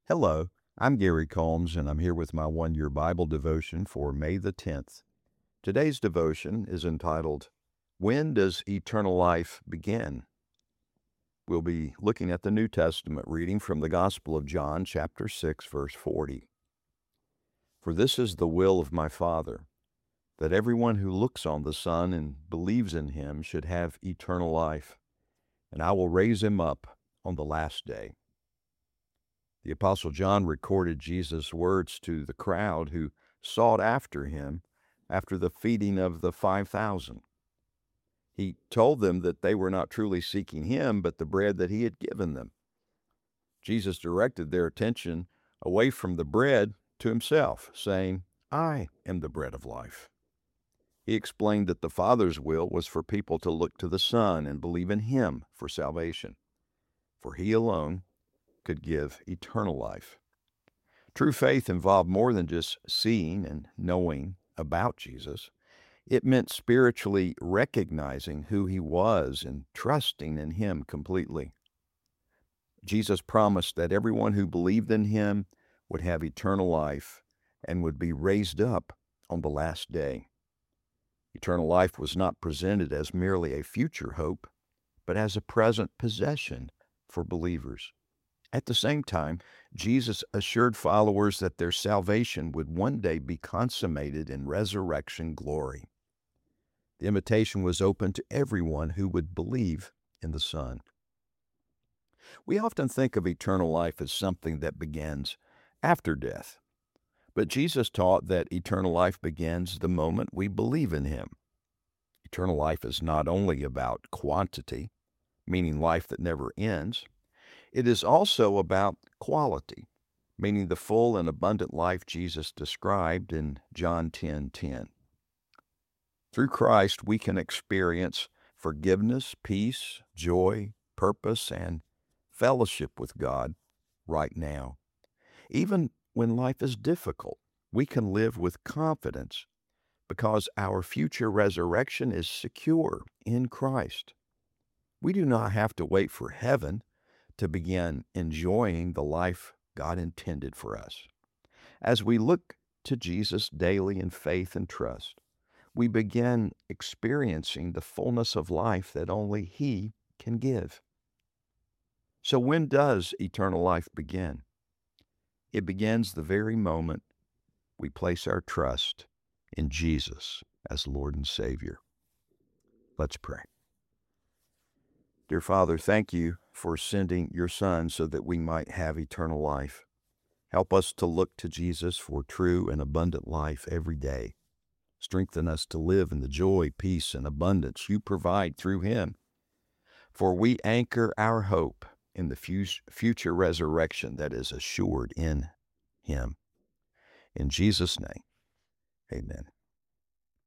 Hello, I'm Gary Combs, and I'm here with my one-year Bible devotion for May the 10th. Today's devotion is entitled, When Does Eternal Life Begin? We'll be looking at the New Testament reading from the Gospel of John, chapter 6, verse 40. For this is the will of my Father, that everyone who looks on the Son and believes in him should have eternal life, and I will raise him up on the last day. The Apostle John recorded Jesus' words to the crowd who sought after him after the feeding of the 5,000. He told them that they were not truly seeking him, but the bread that he had given them. Jesus directed their attention away from the bread to himself, saying, I am the bread of life. He explained that the Father's will was for people to look to the Son and believe in him for salvation, for he alone could give eternal life. True faith involved more than just seeing and knowing about Jesus. It meant spiritually recognizing who he was and trusting in him completely. Jesus promised that everyone who believed in him would have eternal life and would be raised up on the last day. Eternal life was not presented as merely a future hope, but as a present possession for believers. At the same time, Jesus assured followers that their salvation would one day be consummated in resurrection glory. The invitation was open to everyone who would believe in the Son. We often think of eternal life as something that begins after death, but Jesus taught that eternal life begins the moment we believe in him. Eternal life is not only about quantity, meaning life that never ends. It is also about quality, meaning the full and abundant life Jesus described in John 10:10. Through Christ, we can experience forgiveness, peace, joy, purpose, and fellowship with God right now. Even when life is difficult, we can live with confidence because our future resurrection is secure in Christ. We do not have to wait for heaven to begin enjoying the life God intended for us. As we look to Jesus daily in faith and trust, we begin experiencing the fullness of life that only he can give. So when does eternal life begin? It begins the very moment we place our trust in Jesus as Lord and Savior. Let's pray. Dear Father, thank you for sending your Son so that we might have eternal life. Help us to look to Jesus for true and abundant life every day. Strengthen us to live in the joy, peace, and abundance you provide through him. For we anchor our hope in the future resurrection that is assured in him. In Jesus' name, amen.